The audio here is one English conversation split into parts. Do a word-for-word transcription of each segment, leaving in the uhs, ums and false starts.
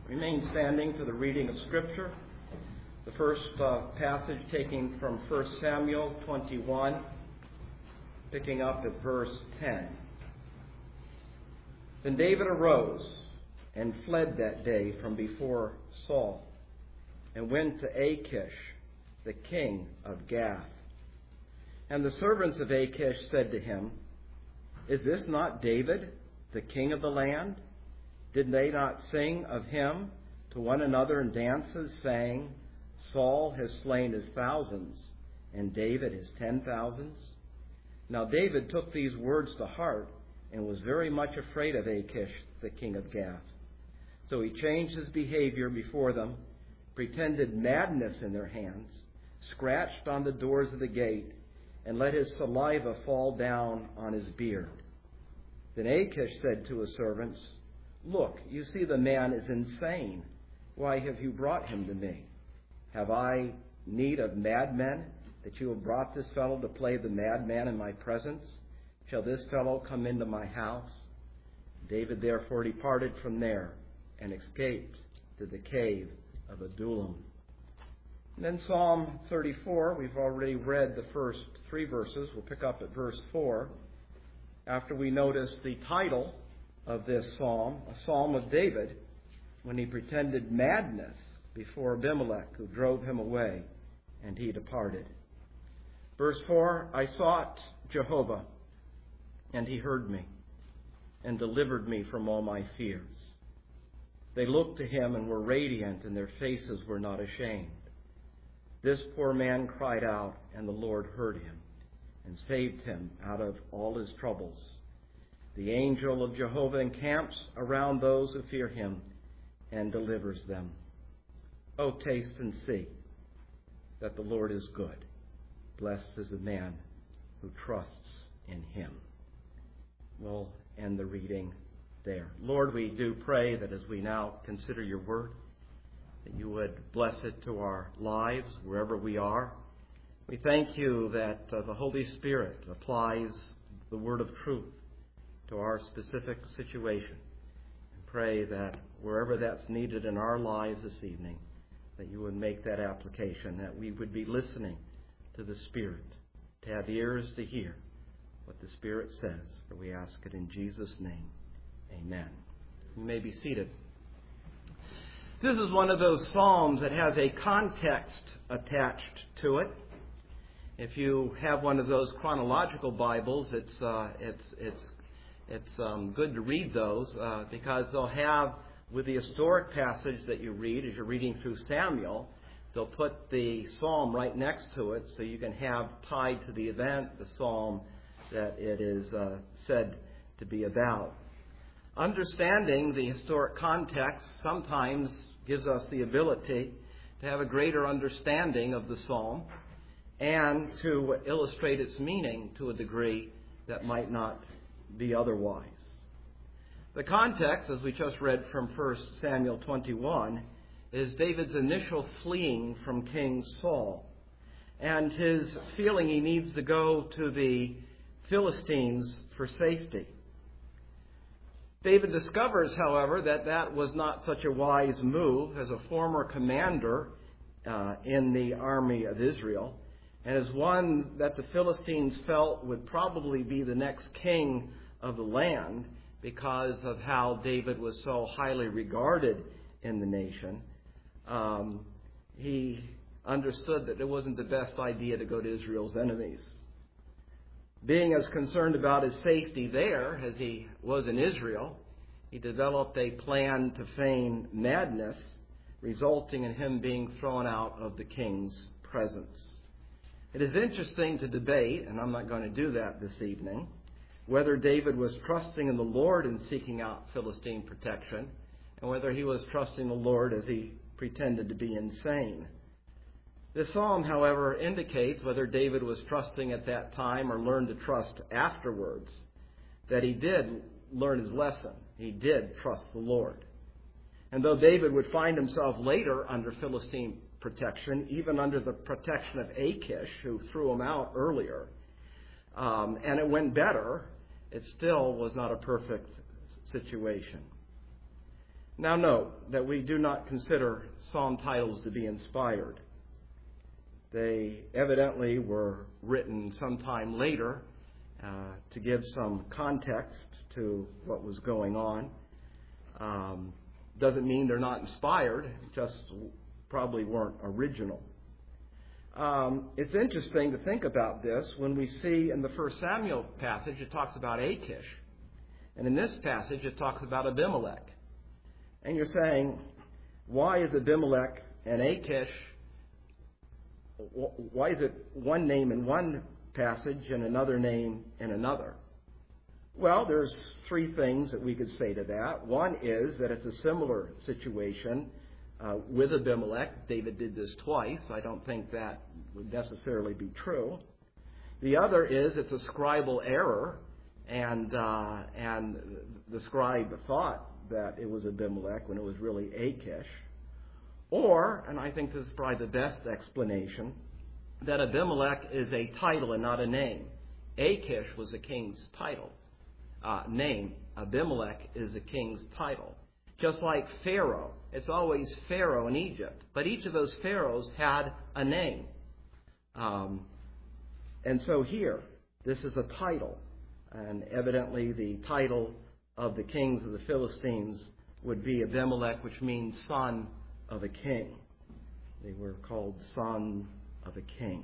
Remain standing for the reading of Scripture. The first uh, passage taking from First Samuel twenty-one, picking up at verse ten. Then David arose and fled that day from before Saul, and went to Achish, the king of Gath. And the servants of Achish said to him, "Is this not David, the king of the land? Did they not sing of him to one another in dances, saying, Saul has slain his thousands, and David his ten thousands?" Now David took these words to heart, and was very much afraid of Achish, the king of Gath. So he changed his behavior before them, pretended madness in their hands, scratched on the doors of the gate, and let his saliva fall down on his beard. Then Achish said to his servants, "Look, you see the man is insane. Why have you brought him to me? Have I need of madmen, that you have brought this fellow to play the madman in my presence? Shall this fellow come into my house?" David therefore departed from there and escaped to the cave of Adullam. And then Psalm thirty-four, we've already read the first three verses. We'll pick up at verse four. After we notice the title of this psalm, a psalm of David, when he pretended madness before Abimelech, who drove him away, and he departed. Verse four, "I sought Jehovah, and he heard me, and delivered me from all my fears. They looked to him and were radiant, and their faces were not ashamed. This poor man cried out, and the Lord heard him, and saved him out of all his troubles. The angel of Jehovah encamps around those who fear him, and delivers them. Oh, taste and see that the Lord is good. Blessed is the man who trusts in him." We'll end the reading there. Lord, we do pray that as we now consider your word, that you would bless it to our lives wherever we are. We thank you that uh, the Holy Spirit applies the word of truth to our specific situation. And pray that wherever that's needed in our lives this evening, that you would make that application, that we would be listening to the Spirit, to have ears to hear what the Spirit says. For we ask it in Jesus' name. Amen. You may be seated. This is one of those psalms that has a context attached to it. If you have one of those chronological Bibles, it's uh, it's it's it's um, good to read those uh, because they'll have, with the historic passage that you read as you're reading through Samuel, they'll put the psalm right next to it, so you can have tied to the event the psalm that it is uh, said to be about. Understanding the historic context sometimes gives us the ability to have a greater understanding of the psalm and to illustrate its meaning to a degree that might not be otherwise. The context, as we just read from First Samuel twenty-one, is David's initial fleeing from King Saul and his feeling he needs to go to the Philistines for safety. David discovers, however, that that was not such a wise move as a former commander uh, in the army of Israel, and as one that the Philistines felt would probably be the next king of the land because of how David was so highly regarded in the nation. Um, he understood that it wasn't the best idea to go to Israel's enemies. Being as concerned about his safety there as he was in Israel, he developed a plan to feign madness, resulting in him being thrown out of the king's presence. It is interesting to debate, and I'm not going to do that this evening, whether David was trusting in the Lord in seeking out Philistine protection, and whether he was trusting the Lord as he pretended to be insane. This psalm, however, indicates whether David was trusting at that time or learned to trust afterwards, that he did learn his lesson. He did trust the Lord. And though David would find himself later under Philistine protection, even under the protection of Achish, who threw him out earlier, um, and it went better, it still was not a perfect situation. Now note that we do not consider psalm titles to be inspired. They evidently were written sometime later uh, to give some context to what was going on. Um, doesn't mean they're not inspired, just probably weren't original. Um, it's interesting to think about this when we see in the First Samuel passage it talks about Achish, and in this passage it talks about Abimelech. And you're saying, why is Abimelech and Achish, why is it one name in one passage and another name in another? Well, there's three things that we could say to that. One is that it's a similar situation uh, with Abimelech. David did this twice. I don't think that would necessarily be true. The other is it's a scribal error, and uh, and the scribe thought that it was Abimelech when it was really Achish. Or, and I think this is probably the best explanation, that Abimelech is a title and not a name. Achish was a king's title. Uh, name. Abimelech is a king's title. Just like Pharaoh. It's always Pharaoh in Egypt. But each of those pharaohs had a name. Um, and so here, this is a title. And evidently the title of the kings of the Philistines would be Abimelech, which means son of a king. They were called son of a king.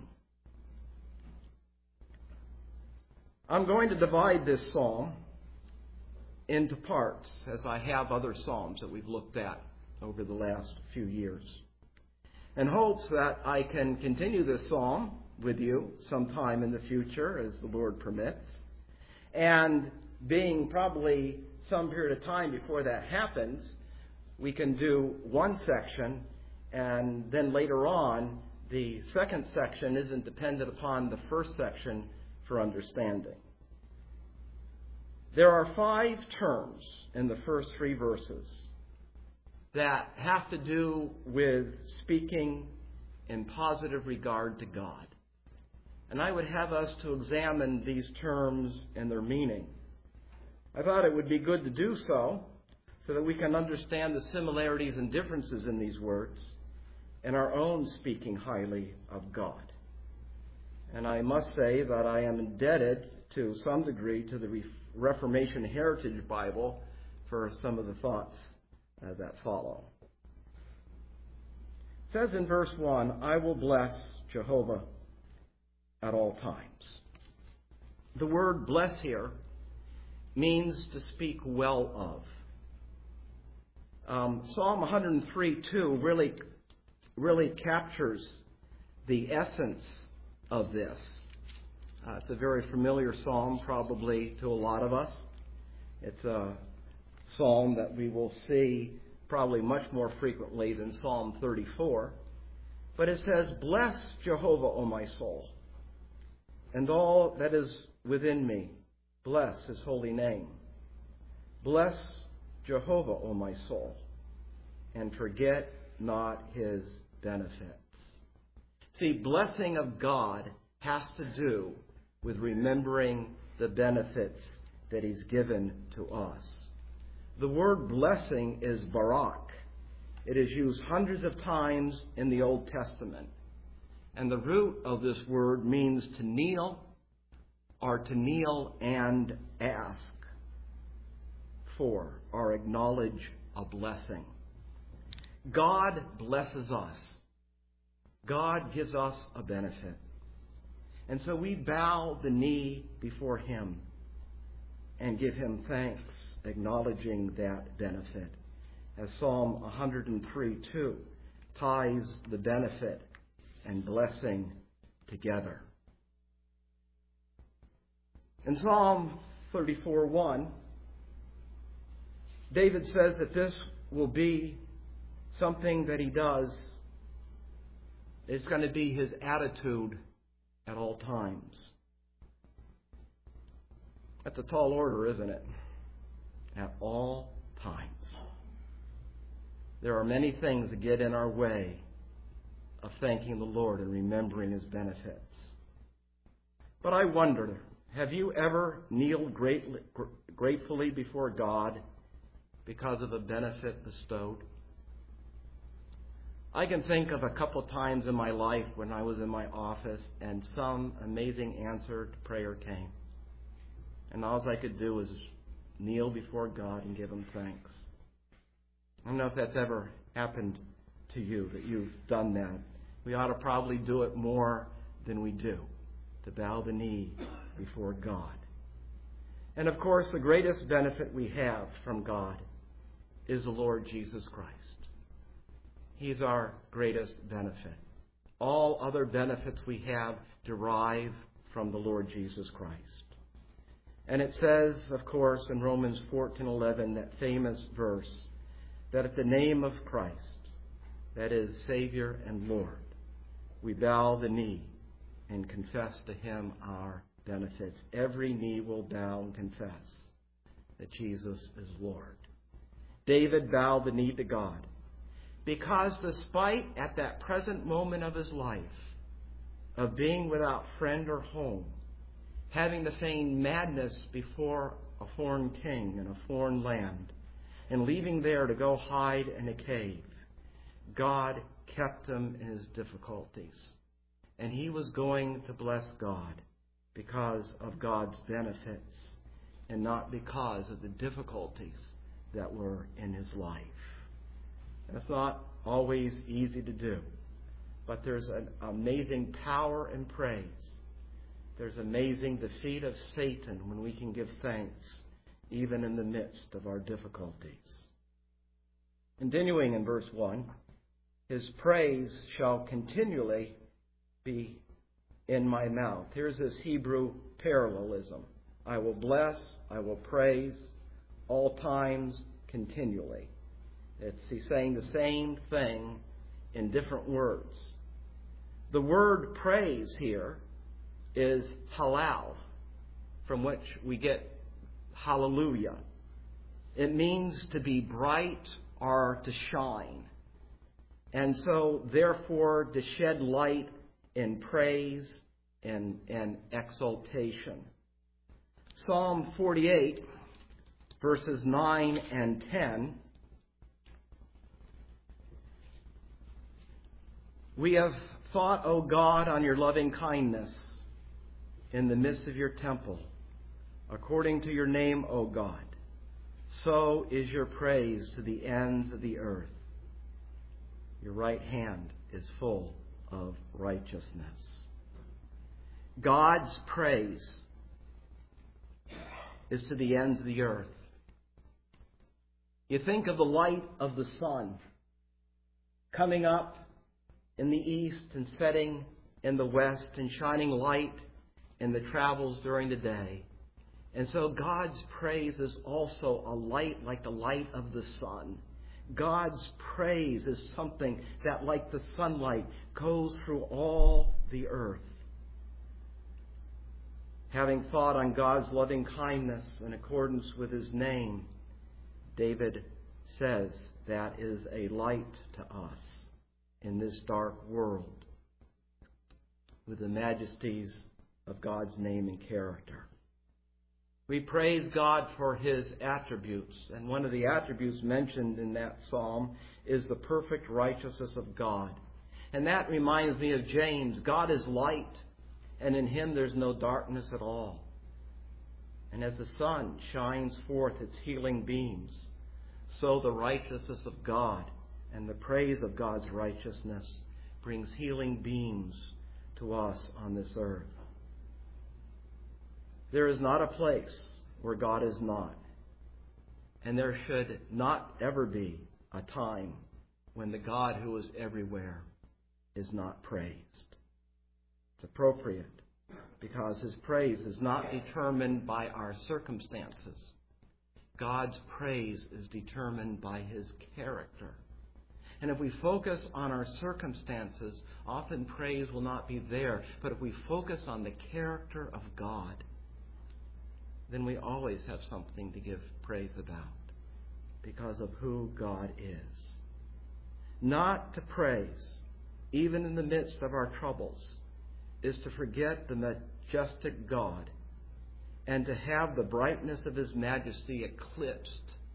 I'm going to divide this psalm into parts, as I have other psalms that we've looked at over the last few years, in hopes that I can continue this psalm with you sometime in the future, as the Lord permits. And being probably some period of time before that happens, we can do one section, and then later on, the second section isn't dependent upon the first section for understanding. There are five terms in the first three verses that have to do with speaking in positive regard to God. And I would have us to examine these terms and their meaning. I thought it would be good to do so, so that we can understand the similarities and differences in these words and our own speaking highly of God. And I must say that I am indebted to some degree to the Reformation Heritage Bible for some of the thoughts uh, that follow. It says in verse one, I will bless Jehovah at all times. The word bless here means to speak well of. Um, Psalm one hundred three two really, really captures the essence of this. Uh, it's a very familiar psalm, probably to a lot of us. It's a psalm that we will see probably much more frequently than Psalm thirty-four. But it says, bless Jehovah, O my soul, and all that is within me. Bless his holy name. Bless Jehovah, O my soul, and forget not his benefits. See, blessing of God has to do with remembering the benefits that he's given to us. The word blessing is barak. It is used hundreds of times in the Old Testament. And the root of this word means to kneel, or to kneel and ask for or acknowledge a blessing. God blesses us. God gives us a benefit. And so we bow the knee before him and give him thanks, acknowledging that benefit. As Psalm one hundred three two ties the benefit and blessing together. In Psalm thirty-four one, David says that this will be something that he does. It's going to be his attitude at all times. That's a tall order, isn't it? At all times. There are many things that get in our way of thanking the Lord and remembering his benefits. But I wonder, have you ever kneeled greatly, gratefully before God because of a benefit bestowed? I can think of a couple times in my life when I was in my office and some amazing answer to prayer came. And all I could do was kneel before God and give Him thanks. I don't know if that's ever happened to you, that you've done that. We ought to probably do it more than we do, to bow the knee before God. And of course, the greatest benefit we have from God is the Lord Jesus Christ. He's our greatest benefit. All other benefits we have derive from the Lord Jesus Christ. And it says, of course, in Romans fourteen eleven, that famous verse, that at the name of Christ, that is, Savior and Lord, we bow the knee and confess to Him our benefits. Every knee will bow and confess that Jesus is Lord. David bowed the knee to God because despite at that present moment of his life of being without friend or home, having to feign madness before a foreign king in a foreign land, and leaving there to go hide in a cave, God kept him in his difficulties. And he was going to bless God because of God's benefits and not because of the difficulties that were in his life. That's not always easy to do, but there's an amazing power in praise. There's amazing defeat of Satan when we can give thanks even in the midst of our difficulties. Continuing in verse one, His praise shall continually be in my mouth. Here's this Hebrew parallelism. I will bless, I will praise, all times, continually. It's, he's saying the same thing in different words. The word praise here is halal, from which we get hallelujah. It means to be bright or to shine. And so, therefore, to shed light in praise and, and exaltation. Psalm forty-eight, verses nine and ten. We have thought, O God, on your loving kindness in the midst of your temple. According to your name, O God, so is your praise to the ends of the earth. Your right hand is full of righteousness. God's praise is to the ends of the earth. You think of the light of the sun coming up in the east and setting in the west and shining light in the travels during the day. And so God's praise is also a light like the light of the sun. God's praise is something that, like the sunlight, goes through all the earth. Having thought on God's loving kindness in accordance with His name, David says that is a light to us in this dark world with the majesties of God's name and character. We praise God for His attributes, and one of the attributes mentioned in that psalm is the perfect righteousness of God. And that reminds me of James. God is light, and in Him there's no darkness at all. And as the sun shines forth its healing beams, so the righteousness of God and the praise of God's righteousness brings healing beams to us on this earth. There is not a place where God is not. And there should not ever be a time when the God who is everywhere is not praised. It's appropriate because His praise is not determined by our circumstances. God's praise is determined by His character. And if we focus on our circumstances, often praise will not be there. But if we focus on the character of God, then we always have something to give praise about because of who God is. Not to praise, even in the midst of our troubles, is to forget the majestic God and to have the brightness of His majesty eclipsed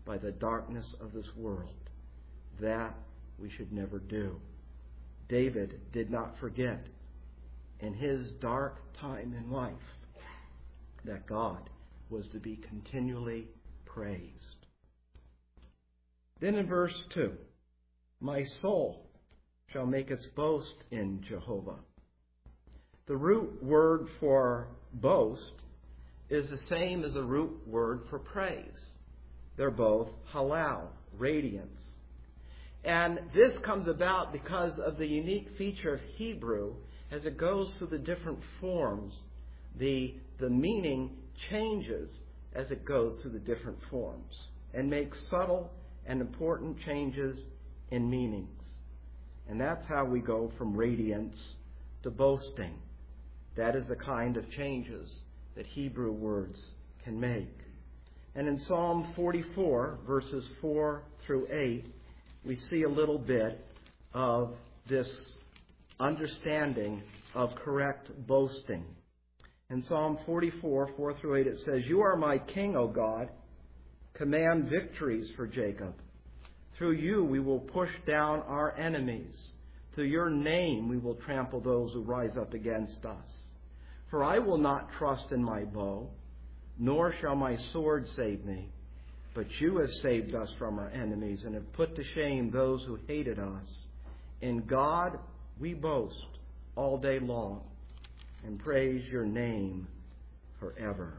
by the darkness of this world. That we should never do. David did not forget in his dark time in life that God was to be continually praised. Then in verse two, my soul shall make its boast in Jehovah. The root word for boast is the same as the root word for praise. They're both halal, radiance. And this comes about because of the unique feature of Hebrew as it goes through the different forms. The, the meaning changes as it goes through the different forms and makes subtle and important changes in meanings. And that's how we go from radiance to boasting. That is the kind of changes that Hebrew words can make. And in Psalm forty-four, verses four through eight, we see a little bit of this understanding of correct boasting. In Psalm forty-four, four through eight, it says, You are my king, O God. Command victories for Jacob. Through you we will push down our enemies. Through your name we will trample those who rise up against us. For I will not trust in my bow, nor shall my sword save me. But you have saved us from our enemies and have put to shame those who hated us. In God we boast all day long and praise your name forever.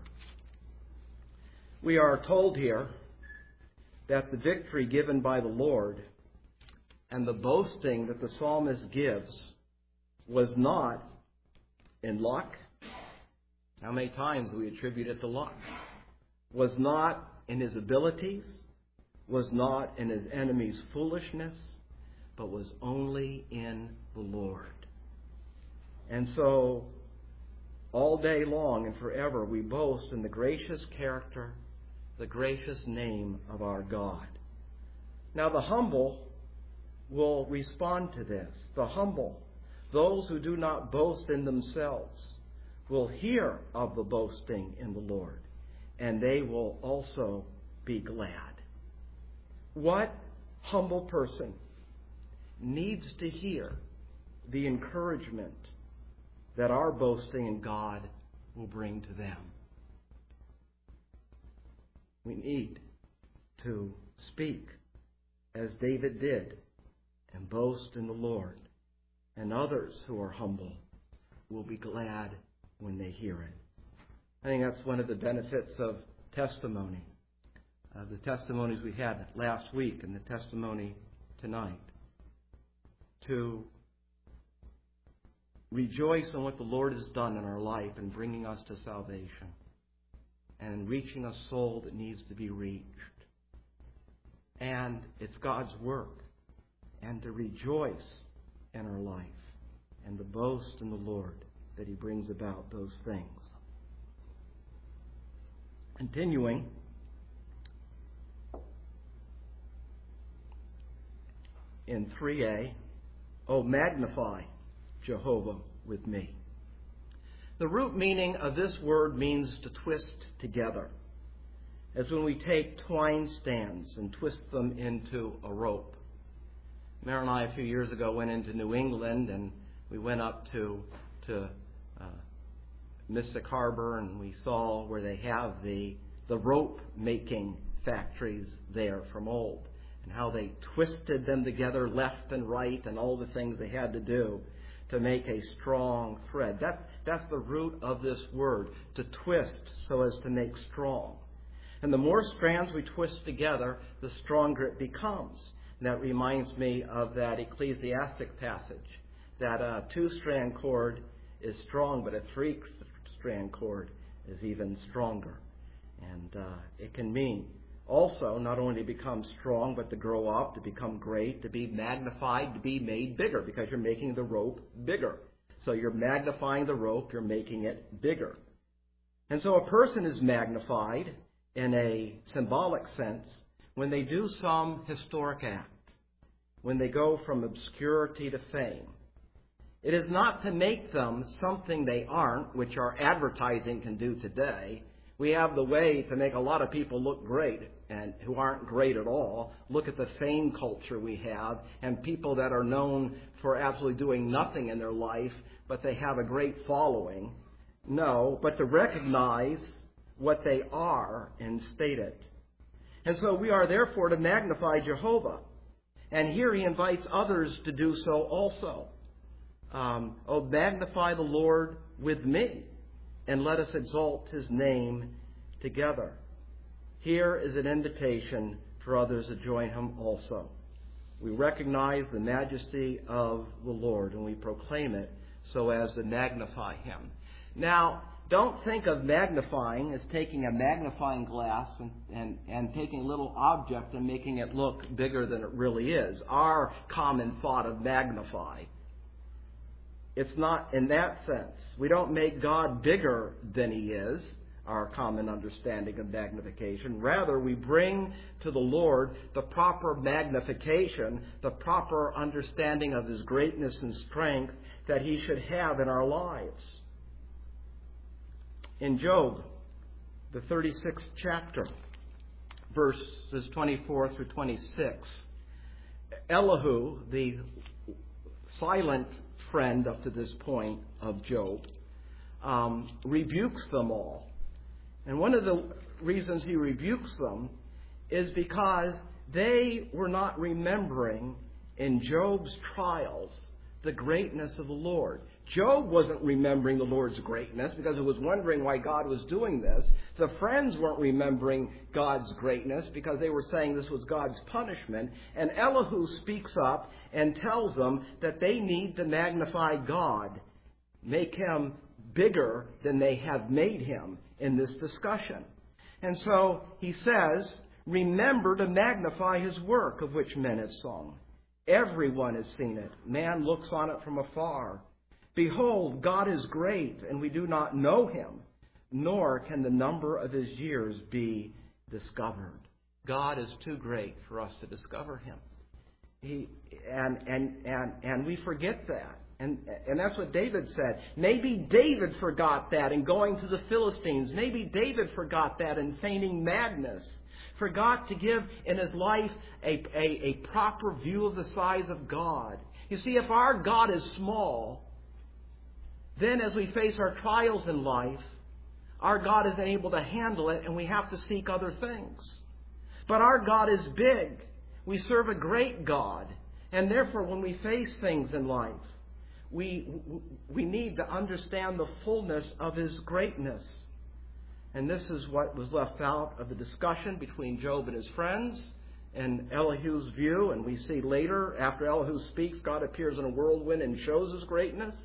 We are told here that the victory given by the Lord and the boasting that the psalmist gives was not in luck. How many times do we attribute it to luck? Was not in his abilities, was not in his enemy's foolishness, but was only in the Lord. And so, all day long and forever, we boast in the gracious character, the gracious name of our God. Now, the humble will respond to this. The humble, those who do not boast in themselves, will hear of the boasting in the Lord, and they will also be glad. What humble person needs to hear the encouragement that our boasting in God will bring to them? We need to speak as David did and boast in the Lord, and others who are humble will be glad when they hear it. I think that's one of the benefits of testimony. Uh, the testimonies we had last week and the testimony tonight. To rejoice in what the Lord has done in our life in bringing us to salvation and reaching a soul that needs to be reached. And it's God's work. And to rejoice in our life and to boast in the Lord that He brings about those things. Continuing, in three A, oh, magnify Jehovah with me. The root meaning of this word means to twist together, as when we take twine strands and twist them into a rope. Mary and I, a few years ago, went into New England, and we went up to to uh, Mystic Harbor, and we saw where they have the the rope making factories there from old, and how they twisted them together left and right, and all the things they had to do to make a strong thread. That's that's the root of this word, to twist so as to make strong. And the more strands we twist together, the stronger it becomes. And that reminds me of that Ecclesiastic passage, that a two-strand cord is strong, but a three-strand cord is even stronger. And uh, it can mean also not only to become strong, but to grow up, to become great, to be magnified, to be made bigger, because you're making the rope bigger. So you're magnifying the rope, you're making it bigger. And so a person is magnified in a symbolic sense when they do some historic act, when they go from obscurity to fame. It is not to make them something they aren't, which our advertising can do today, We have the way to make a lot of people look great and who aren't great at all. Look at the fame culture we have and people that are known for absolutely doing nothing in their life, but they have a great following. No, but to recognize what they are and state it. And so we are therefore to magnify Jehovah. And here he invites others to do so also. Um, oh, magnify the Lord with me, and let us exalt his name together. Here is an invitation for others to join him also. We recognize the majesty of the Lord, and we proclaim it so as to magnify him. Now, don't think of magnifying as taking a magnifying glass and, and, and taking a little object and making it look bigger than it really is. Our common thought of magnify. It's not in that sense. We don't make God bigger than he is, our common understanding of magnification. Rather, we bring to the Lord the proper magnification, the proper understanding of his greatness and strength that he should have in our lives. In Job, the thirty-sixth chapter, verses twenty-four through twenty-six, Elihu, the silent friend up to this point of Job, um, rebukes them all. And one of the reasons he rebukes them is because they were not remembering in Job's trials the greatness of the Lord. Job wasn't remembering the Lord's greatness because he was wondering why God was doing this. The friends weren't remembering God's greatness because they were saying this was God's punishment. And Elihu speaks up and tells them that they need to magnify God, make him bigger than they have made him in this discussion. And so he says, remember to magnify his work of which men have sung. Everyone has seen it. Man looks on it from afar. Behold, God is great, and we do not know him, nor can the number of his years be discovered. God is too great for us to discover him. He, and, and, and, and we forget that. And, and that's what David said. Maybe David forgot that in going to the Philistines. Maybe David forgot that in feigning madness. Forgot to give in his life a, a, a proper view of the size of God. You see, if our God is small, then as we face our trials in life, our God isn't able to handle it and we have to seek other things. But our God is big. We serve a great God. And therefore, when we face things in life, we, we need to understand the fullness of his greatness. And this is what was left out of the discussion between Job and his friends and Elihu's view. And we see later, after Elihu speaks, God appears in a whirlwind and shows his greatness.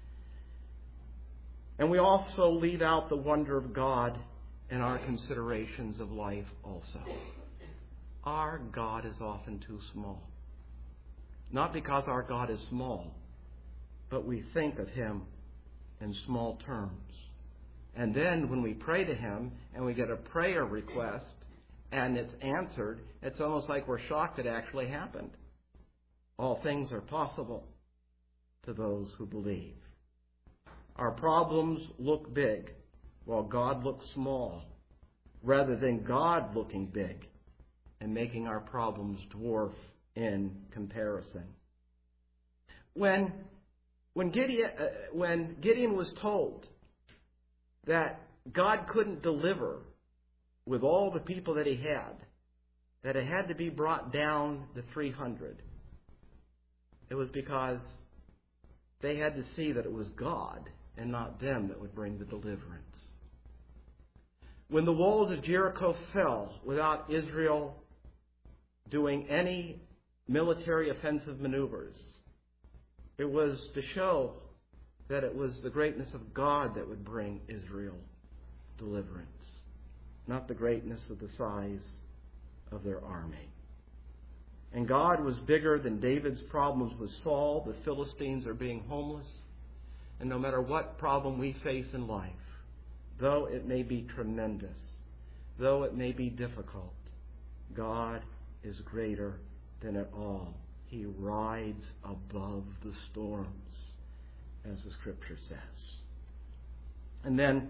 And we also leave out the wonder of God in our considerations of life also. Our God is often too small. Not because our God is small, but we think of him in small terms. And then when we pray to him and we get a prayer request and it's answered, it's almost like we're shocked it actually happened. All things are possible to those who believe. Our problems look big while God looks small, rather than God looking big and making our problems dwarf in comparison. When, when, Gideon, uh, when Gideon was told that God couldn't deliver with all the people that he had, that it had to be brought down to three hundred, it was because they had to see that it was God and not them that would bring the deliverance. When the walls of Jericho fell without Israel doing any military offensive maneuvers, it was to show that it was the greatness of God that would bring Israel deliverance, not the greatness of the size of their army. And God was bigger than David's problems with Saul. The Philistines are being homeless. And no matter what problem we face in life, though it may be tremendous, though it may be difficult, God is greater than it all. He rides above the storms, as the Scripture says. And then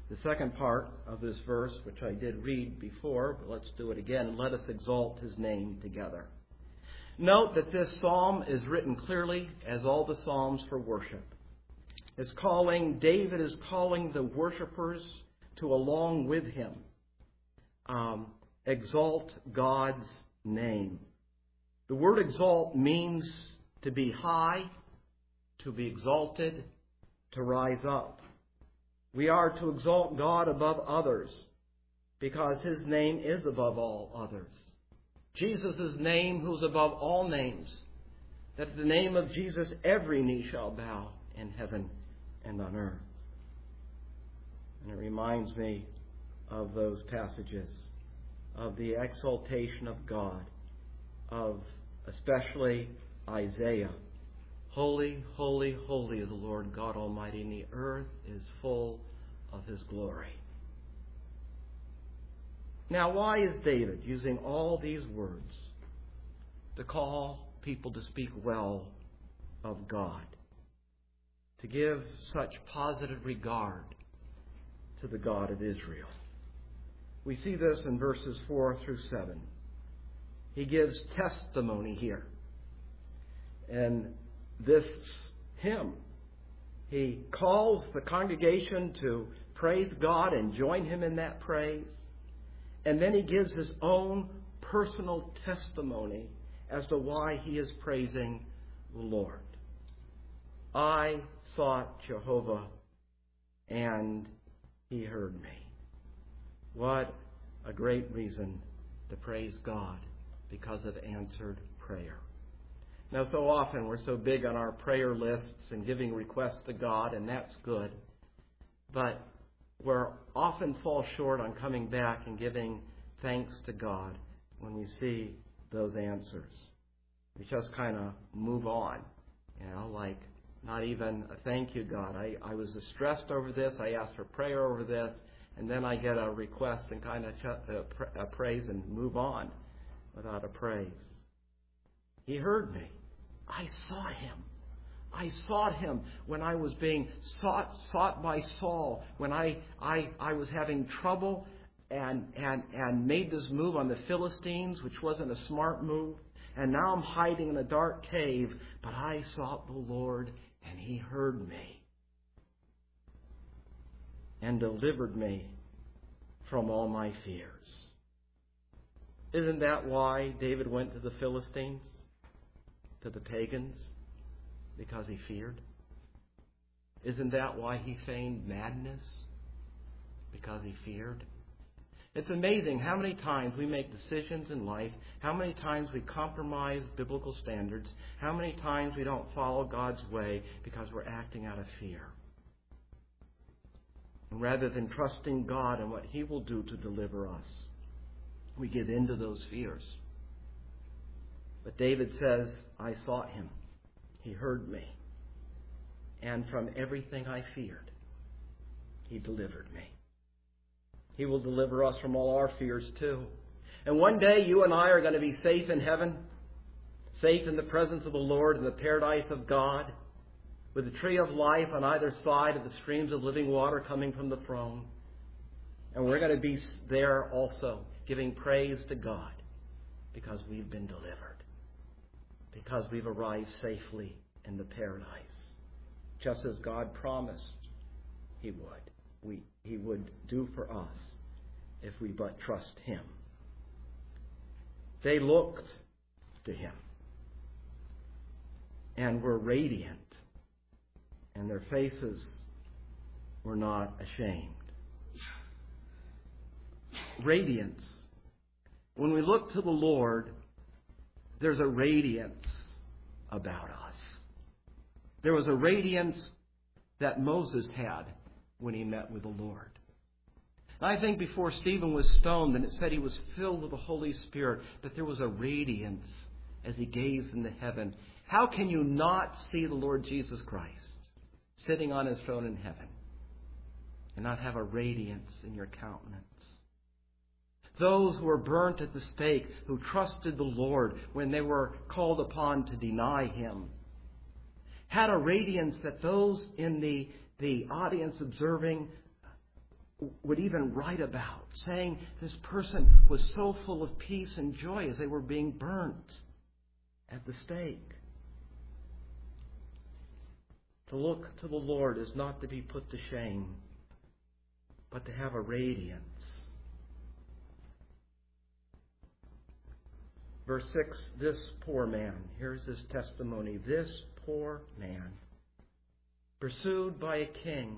The second part of this verse, which I did read before, but let's do it again. Let us exalt his name together. Note that this psalm is written clearly, as all the psalms, for worship. It's calling, David is calling the worshipers to, along with him, um, exalt God's name. The word exalt means to be high, to be exalted, to rise up. We are to exalt God above others because his name is above all others. Jesus' name, who's above all names, that at the name of Jesus every knee shall bow in heaven and on earth. And it reminds me of those passages of the exaltation of God, of especially Isaiah. Holy, holy, holy is the Lord God Almighty, and the earth is full of his glory. Now, why is David using all these words to call people to speak well of God, to give such positive regard to the God of Israel? We see this in verses four through seven. He gives testimony here. And this hymn, he calls the congregation to praise God and join him in that praise. And then he gives his own personal testimony as to why he is praising the Lord. I sought Jehovah, and he heard me. What a great reason to praise God, because of answered prayer. Now, so often we're so big on our prayer lists and giving requests to God, and that's good. But we often fall short on coming back and giving thanks to God when we see those answers. We just kind of move on, you know, like not even a thank you, God. I, I was distressed over this. I asked for prayer over this. And then I get a request and kind of ch- uh, praise and move on without a praise. He heard me. I sought him. I sought him when I was being sought, sought by Saul, when I, I, I was having trouble and, and, and made this move on the Philistines, which wasn't a smart move. And now I'm hiding in a dark cave, but I sought the Lord, and he heard me and delivered me from all my fears. Isn't that why David went to the Philistines, to the pagans? Because he feared. Isn't that why he feigned madness? Because he feared. It's amazing how many times we make decisions in life, how many times we compromise biblical standards, how many times we don't follow God's way because we're acting out of fear. And rather than trusting God and what he will do to deliver us, we give in to those fears. But David says, I sought him. He heard me. And from everything I feared, he delivered me. He will deliver us from all our fears too. And one day you and I are going to be safe in heaven, safe in the presence of the Lord in the paradise of God, with the tree of life on either side of the streams of living water coming from the throne. And we're going to be there also, giving praise to God because we've been delivered, because we've arrived safely in the paradise, just as God promised he would. We, he would do for us if we but trust him. They looked to him and were radiant, and their faces were not ashamed. Radiance. When we look to the Lord, there's a radiance about us. There was a radiance that Moses had when he met with the Lord. And I think before Stephen was stoned, and it said he was filled with the Holy Spirit, that there was a radiance as he gazed into heaven. How can you not see the Lord Jesus Christ sitting on his throne in heaven and not have a radiance in your countenance? Those who were burnt at the stake, who trusted the Lord when they were called upon to deny him, had a radiance that those in the, the audience observing would even write about, saying this person was so full of peace and joy as they were being burnt at the stake. To look to the Lord is not to be put to shame, but to have a radiance. Verse six, this poor man, here's his testimony. This poor man, pursued by a king,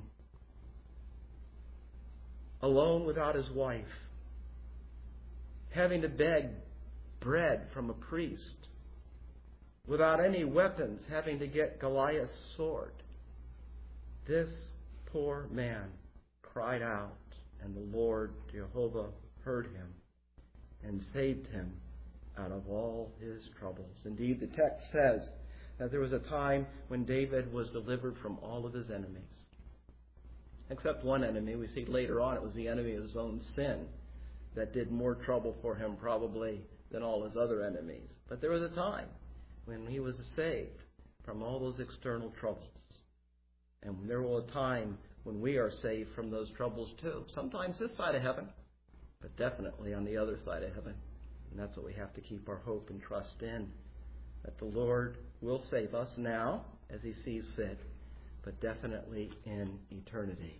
alone without his wife, having to beg bread from a priest, without any weapons, having to get Goliath's sword. This poor man cried out, and the Lord Jehovah heard him and saved him out of all his troubles. Indeed, the text says that there was a time when David was delivered from all of his enemies. Except one enemy. We see later on it was the enemy of his own sin that did more trouble for him probably than all his other enemies. But there was a time when he was saved from all those external troubles. And there will a time when we are saved from those troubles too. Sometimes this side of heaven, but definitely on the other side of heaven. And that's what we have to keep our hope and trust in. That the Lord will save us now as He sees fit, but definitely in eternity.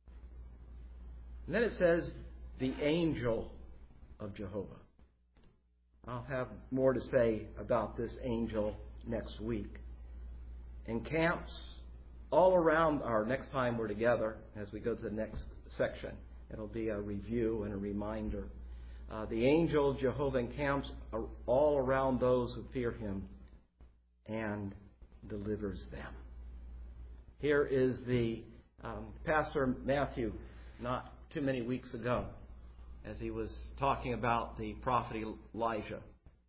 And then it says, the angel of Jehovah. I'll have more to say about this angel next week. Encamps all around our next time we're together, as we go to the next section. It'll be a review and a reminder. Uh, the angel of Jehovah encamps all around those who fear Him and delivers them. Here is the um, Pastor Matthew, not too many weeks ago, as he was talking about the prophet Elijah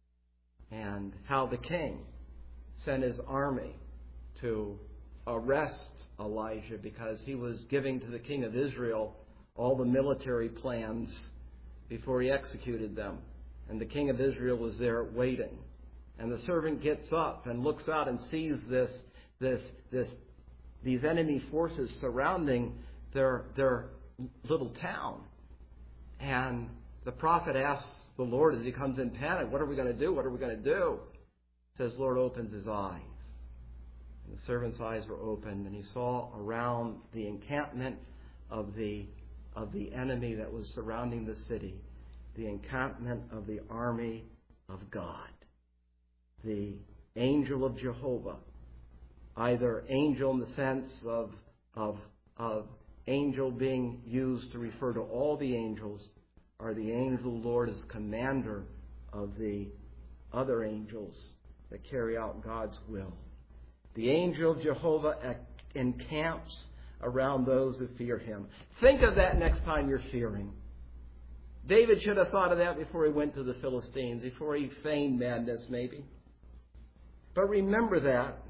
and how the king sent his army to arrest Elijah because he was giving to the king of Israel all the military plans before he executed them. And the king of Israel was there waiting. And the servant gets up and looks out and sees this, this, this, these enemy forces surrounding their, their little town. And the prophet asks the Lord as he comes in panic, what are we going to do? What are we going to do? It says, Lord opens his eyes. And the servant's eyes were opened, and he saw around the encampment of the of the enemy that was surrounding the city, the encampment of the army of God. The angel of Jehovah, either angel in the sense of, of, of angel being used to refer to all the angels, or the angel of the Lord as commander of the other angels that carry out God's will. The angel of Jehovah encamps around those who fear Him. Think of that next time you're fearing. David should have thought of that before he went to the Philistines, before he feigned madness maybe. But remember that.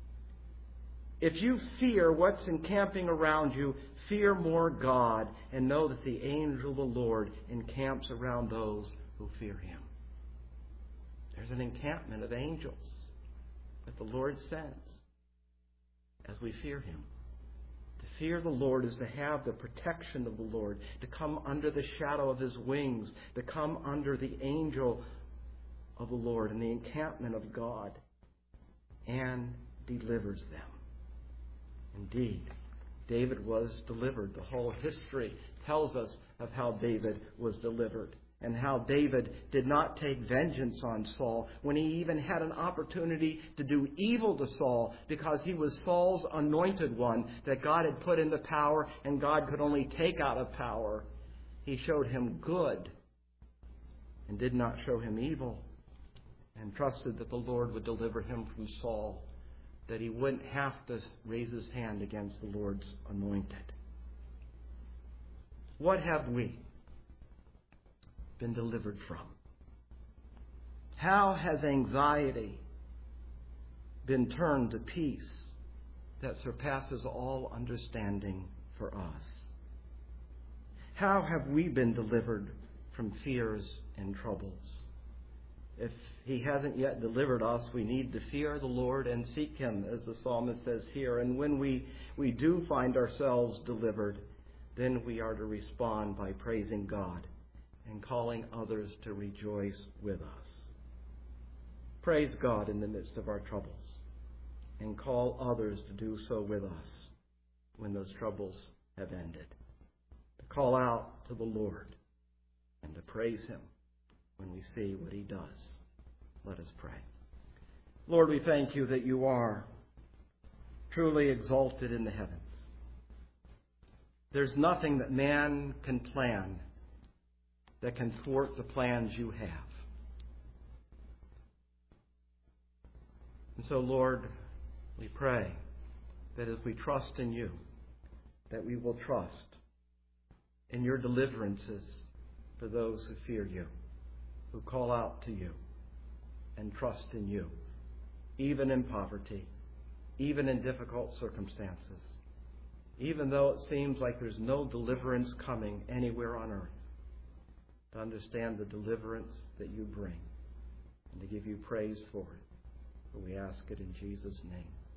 If you fear what's encamping around you, fear more God and know that the angel of the Lord encamps around those who fear Him. There's an encampment of angels that the Lord sends as we fear Him. To fear the Lord is to have the protection of the Lord, to come under the shadow of His wings, to come under the angel of the Lord and the encampment of God, and delivers them. Indeed, David was delivered. The whole history tells us of how David was delivered and how David did not take vengeance on Saul when he even had an opportunity to do evil to Saul because he was Saul's anointed one that God had put into power and God could only take out of power. He showed him good and did not show him evil and trusted that the Lord would deliver him from Saul, that he wouldn't have to raise his hand against the Lord's anointed. What have we been delivered from? How has anxiety been turned to peace that surpasses all understanding for us? How have we been delivered from fears and troubles? If He hasn't yet delivered us, we need to fear the Lord and seek Him, as the psalmist says here. And when we, we do find ourselves delivered, then we are to respond by praising God and calling others to rejoice with us. Praise God in the midst of our troubles and call others to do so with us when those troubles have ended. To call out to the Lord and to praise Him when we see what He does. Let us pray. Lord, we thank You that You are truly exalted in the heavens. There's nothing that man can plan that can thwart the plans You have. And so, Lord, we pray that as we trust in You, that we will trust in Your deliverances for those who fear You, who call out to You and trust in You, even in poverty, even in difficult circumstances, even though it seems like there's no deliverance coming anywhere on earth, to understand the deliverance that You bring and to give You praise for it. For we ask it in Jesus' name.